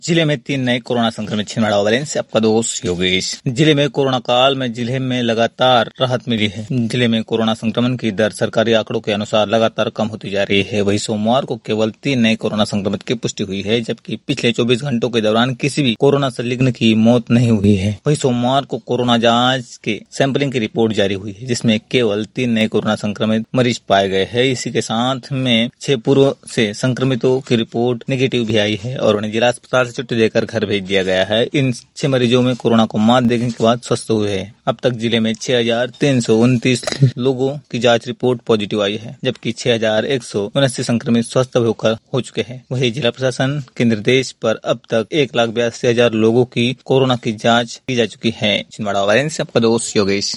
जिले में 3 नए कोरोना संक्रमित छिंदवाड़ा वायरस से आपका दोस्त योगेश। जिले में कोरोना काल में जिले में लगातार राहत मिली है। जिले में कोरोना संक्रमण की दर सरकारी आंकड़ों के अनुसार लगातार कम होती जा रही है। वहीं सोमवार को केवल 3 नए कोरोना संक्रमित की पुष्टि हुई है, जबकि पिछले 24 घंटों के दौरान किसी भी कोरोना संदिग्ध की मौत नहीं हुई है। वहीं सोमवार को कोरोना जाँच के सैंपलिंग की रिपोर्ट जारी हुई है, जिसमें केवल 3 नए कोरोना संक्रमित मरीज पाए गए हैं। इसी के साथ में 6 पूर्व से संक्रमितों की रिपोर्ट नेगेटिव भी आई है और उन्हें जिला अस्पताल छुट्टी देकर घर भेज दिया गया है। इन 6 मरीजों में कोरोना को मात देने के बाद स्वस्थ हुए हैं। अब तक जिले में 6,329 लोगों की जांच रिपोर्ट पॉजिटिव आई है, जबकि 6,179 संक्रमित स्वस्थ होकर हो चुके हैं। वहीं जिला प्रशासन के निर्देश पर अब तक 1,82,000 लोगों की कोरोना की जांच की जा चुकी है। छिंदवाड़ा वायरस से आपका दोस्त योगेश।